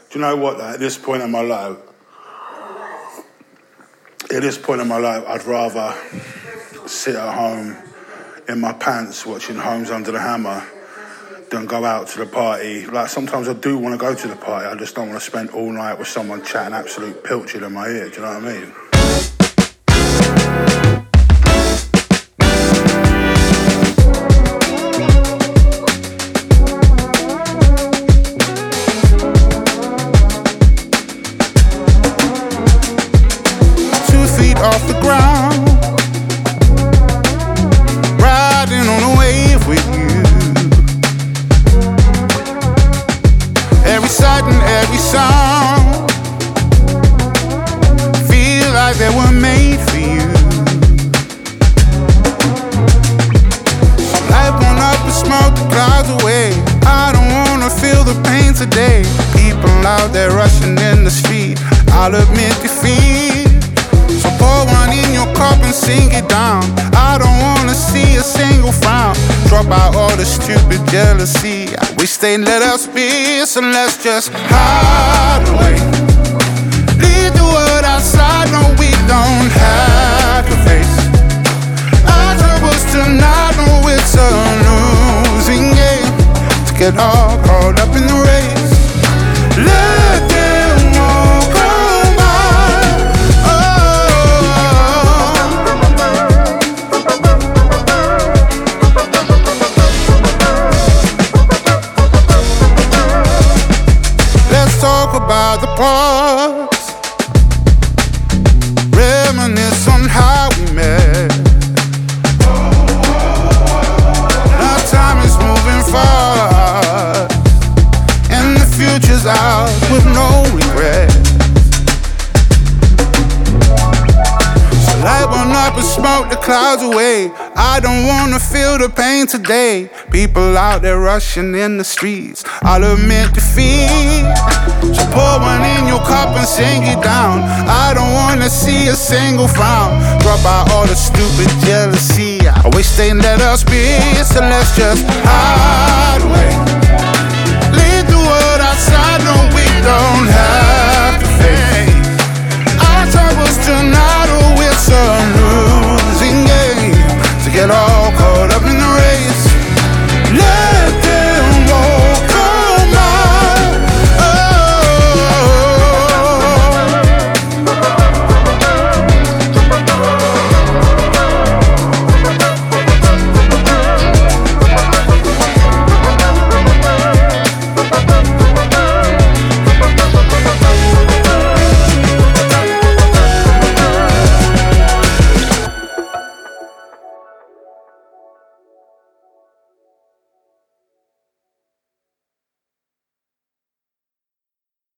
Do you know what? At this point in my life, I'd rather sit at home in my pants watching Homes Under the Hammer than go out to the party. Like, sometimes I do want to go to the party, I just don't want to spend all night with someone chatting absolute pilchard in my ear, do you know what I mean? 2 feet off the ground, riding on a wave with you. Every sight and every sound feel like they were made for you. Light one up and smoke the clouds away. I don't wanna feel the pain today. People out there rushing in the street, I'll admit defeat. So pour one in your cup and sink it down. I don't wanna see a single frown. Drop out all the stupid jealousy. I wish they'd let us be, so let's just hide away. Leave the world outside, no we don't have to face our troubles tonight, no it's a losing game. To get all caught up in the race, let them all come by. Let's talk about the past, reminisce on how we met. Now time is moving fast, and the future's out with no regrets. So light one up and smoke the clouds away. I don't wanna feel the pain today. People out there rushing in the streets, I'll admit defeat. So pour one in your cup and sink it down. I don't wanna see a single frown. Drop out all the stupid jealousy. I wish they'd let us be, so let's just hide away.